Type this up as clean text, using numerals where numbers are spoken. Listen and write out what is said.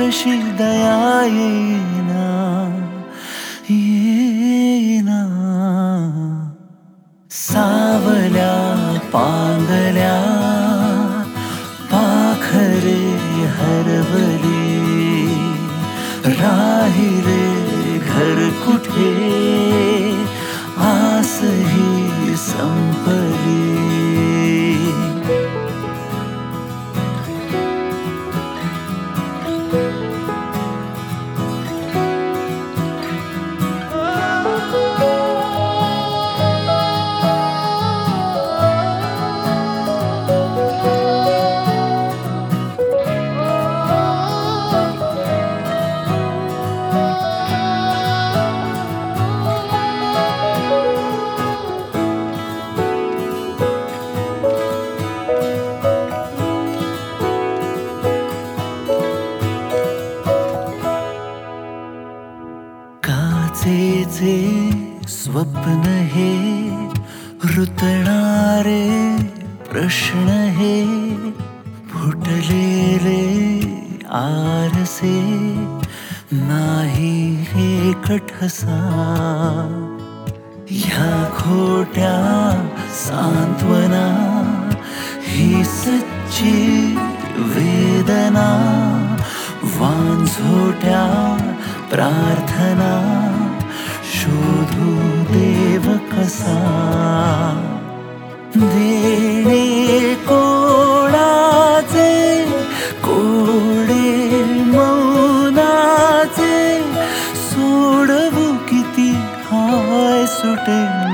कशी दया येईना येईना. सावल्या पांगल्या पाखरे हरवली, राहिले घर कुठे आसही संपली. काचेचे स्वप्न हे रुतणारे प्रश्न हे, फुटलेले आरसे नाही हे कठसा. ह्या खोट्या सांत्वना ही सच्ची वेदना, वांझोट्या प्रार्थना शोधू देव कसा. देणे कोणाचे कोडे मौनाचे, सोडवू किती हाय सुटे